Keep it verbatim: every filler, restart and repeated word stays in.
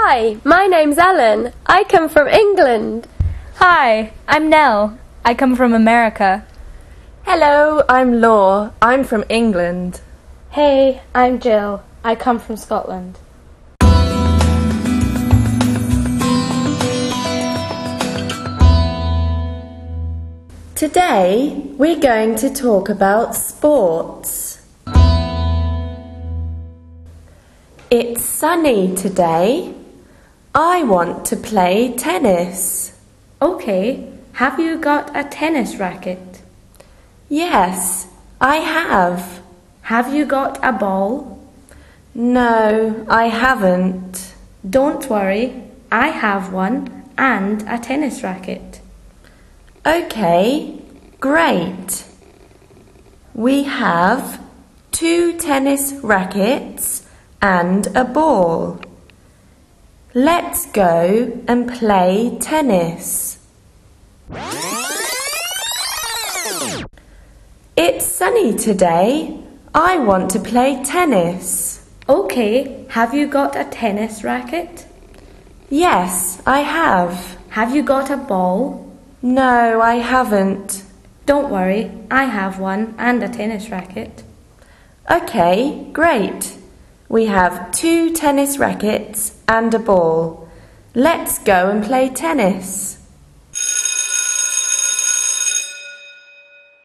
Hi, my name's Ellen. I come from England. Hi, I'm Nell. I come from America. Hello, I'm Law. I'm from England. Hey, I'm Jill. I come from Scotland. Today, we're going to talk about sports. It's sunny today. I want to play tennis. Okay, have you got a tennis racket? Yes, I have. Have you got a ball? No, I haven't. Don't worry, I have one and a tennis racket. Okay, great. We have two tennis rackets and a ball. Let's go and play tennis. It's sunny today. I want to play tennis. Okay, have you got a tennis racket? Yes, I have. Have you got a ball? No, I haven't. Don't worry, I have one and a tennis racket. Okay, great. We have two tennis rackets and a ball. Let's go and play tennis.